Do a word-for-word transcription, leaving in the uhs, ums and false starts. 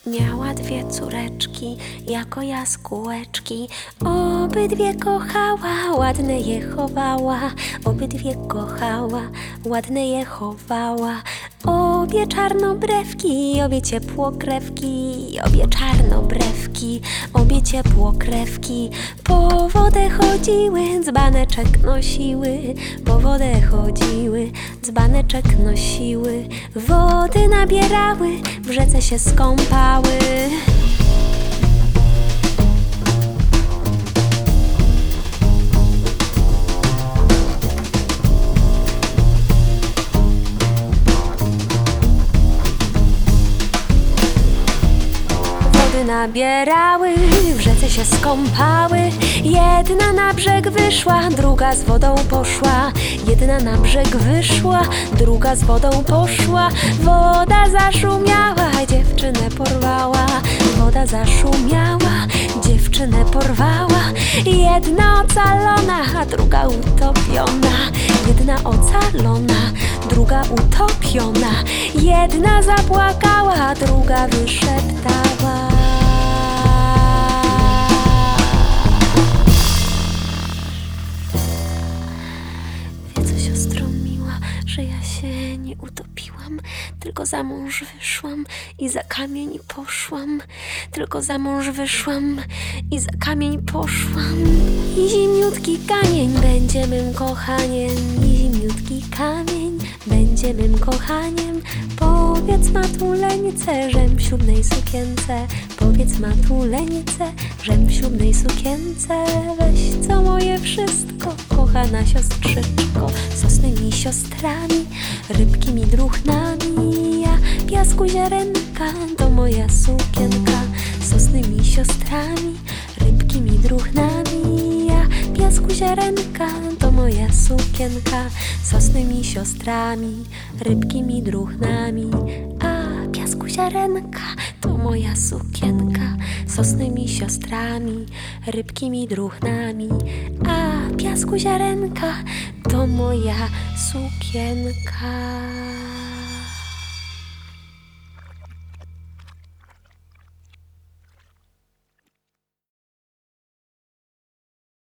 Miała dwie córeczki, jako jaskółeczki. Obydwie kochała, ładne je chowała. Obydwie kochała, ładne je chowała. Obie czarnobrewki, obie ciepłokrewki. Obie czarnobrewki, obie ciepłokrewki. Po wodę chodziły, dzbaneczek nosiły. Po wodę chodziły, dzbaneczek nosiły. Wody nabierały, w rzece się skąpały. Wody nabierały, w rzece się skąpały. Jedna na brzeg wyszła, druga z wodą poszła. Jedna na brzeg wyszła, druga z wodą poszła. Woda zaszumiała, dziewczynę porwała. Woda zaszumiała, dziewczynę porwała. Jedna ocalona, a druga utopiona. Jedna ocalona, druga utopiona. Jedna zapłakała, druga wyszeptała. Wie co, siostro miła, że ja się nie utopiłam, tylko za mąż wyszłam i za kamień poszłam. Tylko za mąż wyszłam i za kamień poszłam. I zimniutki kamień będzie mym kochaniem. I zimniutki kamień będzie mym kochaniem. Powiedz matuleńce, żem w ślubnej sukience. Powiedz matuleńce, żem w ślubnej sukience. Weź co moje wszystko, kochana siostrzyczko. Sosnymi siostrami, rybkimi druchnami. Ja piasku ziarenka, to moja sukienka. Sosnymi siostrami, rybkimi druchnami. Ja piasku ziarenka, to moja sukienka. Sosnymi siostrami, rybkimi druchnami. A piasku ziarenka, to moja sukienka. Sosnymi siostrami, rybkimi druchnami. A piasku ziarenka, to moja sukienka.